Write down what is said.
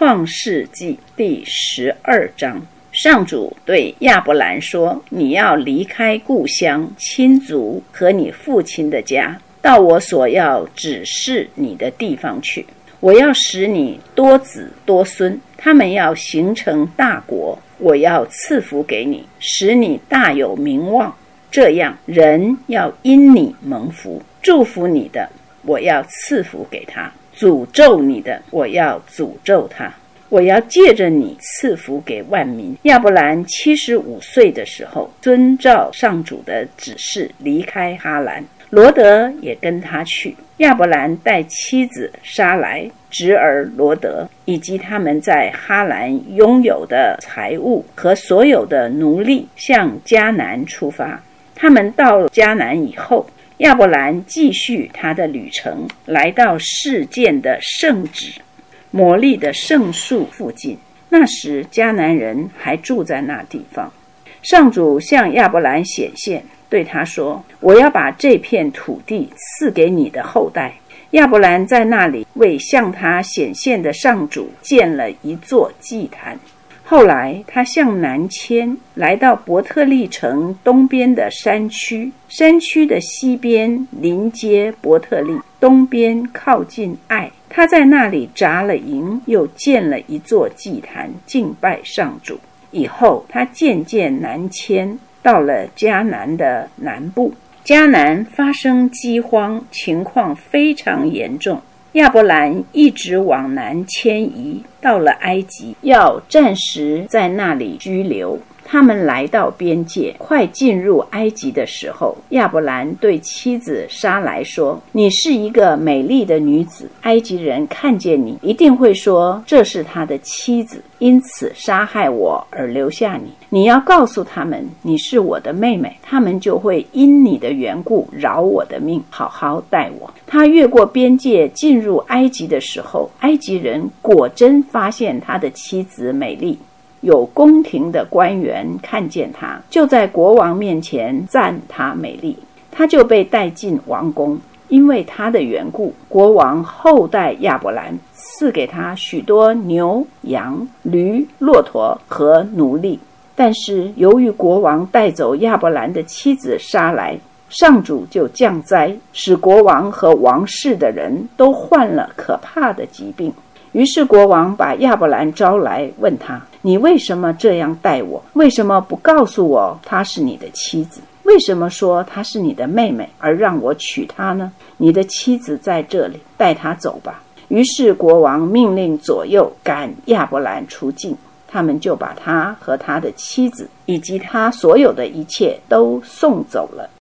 创世纪第12章，上主对亚伯兰说：你要离开故乡、亲族和你父亲的家，到我所要指示你的地方去。我要使你多子多孙，他们要形成大国。我要赐福给你，使你大有名望。这样，人要因你蒙福。祝福你的，我要赐福给他；诅咒你的，我要诅咒他。我要借着你赐福给万民。亚伯兰75岁的时候，遵照上主的指示离开哈兰，罗德也跟他去。亚伯兰带妻子莎来、侄儿罗德以及他们在哈兰拥有的财物和所有的奴隶，向迦南出发。他们到了迦南以后，亚伯兰继续他的旅程，来到示剑的圣旨摩利的圣树附近。那时迦南人还住在那地方。上主向亚伯兰显现，对他说：我要把这片土地赐给你的后代。亚伯兰在那里为向他显现的上主建了一座祭坛。后来他向南迁，来到伯特利城东边的山区，山区的西边临接伯特利，东边靠近爱。他在那里扎了营，又建了一座祭坛，敬拜上主。以后他渐渐南迁，到了迦南的南部。迦南发生饥荒，情况非常严重。亚伯兰一直往南迁移，到了埃及，要暂时在那里居留。他们来到边界，快进入埃及的时候，亚伯兰对妻子莎来说：你是一个美丽的女子，埃及人看见你一定会说这是他的妻子，因此杀害我而留下你。你要告诉他们你是我的妹妹，他们就会因你的缘故饶我的命，好好待我。他越过边界进入埃及的时候，埃及人果真发现他的妻子美丽。有宫廷的官员看见他，就在国王面前赞他美丽，他就被带进王宫。因为他的缘故，国王厚待亚伯兰，赐给他许多牛、羊、驴、骆驼和奴隶。但是由于国王带走亚伯兰的妻子莎来，上主就降灾，使国王和王室的人都患了可怕的疾病。于是国王把亚伯兰招来，问他：你为什么这样待我？为什么不告诉我她是你的妻子？为什么说她是你的妹妹，而让我娶她呢？你的妻子在这里，带她走吧。于是国王命令左右赶亚伯兰出境，他们就把他和他的妻子以及他所有的一切都送走了。